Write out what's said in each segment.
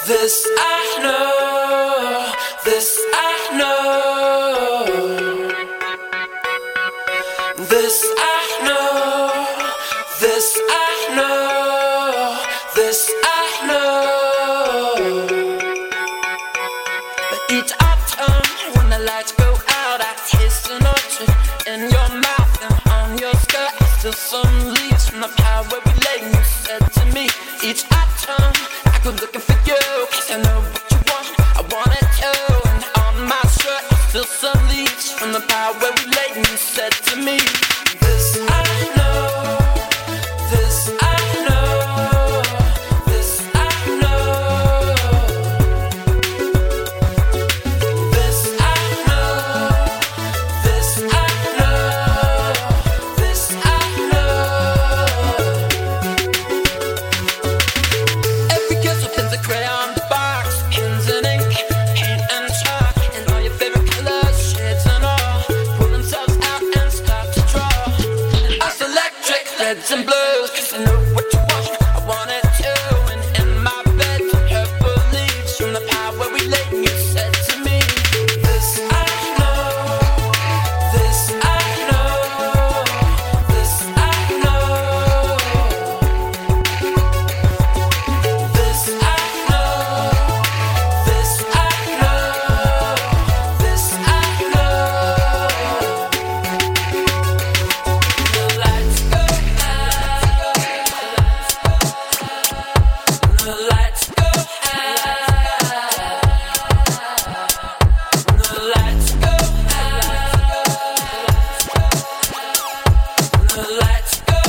This I know, this I know, this I know, this I know, this I know. But each autumn, when the lights go out, I taste an orchard in your mouth and on your skirt. Still some leaves from the pie where we lay. You said to me, each autumn I go looking for you, 'cause I know what you want, I want it too. And on my shirt, still some leaves from the pie where we lay. You said to me, this I know, this I know, this I know, this I know, this I know, this I know. Every kiss with pins and crayon box, pins and ink, paint and chalk, and all your favorite colors, shades and all, pull themselves out and start to draw. And us electric reds and blues, 'cause I know what you want, I want it too. And in my bed, purple leaves from the pie where we lay. And you said to me, this I know, this I know, this I know, this I know, this I know, this I know. The lights go out, the lights go out, the lights go out, the lights go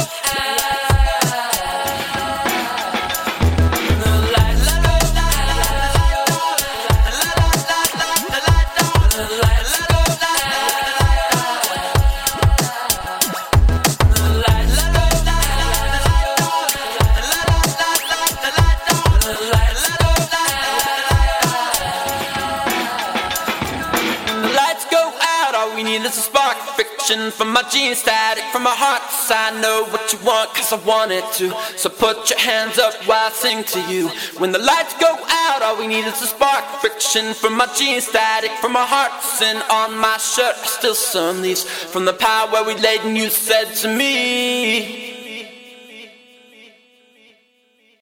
The lights go out, all we need is a spark. Friction from my jeans, static from my heart. 'Cause I know what you want, 'cause I want it to. So put your hands up while I sing to you. When the lights go out, all we need is a spark. Friction from my jeans, static from my heart. And on my shirt, still some leaves from the pie where we laid. And you said to me,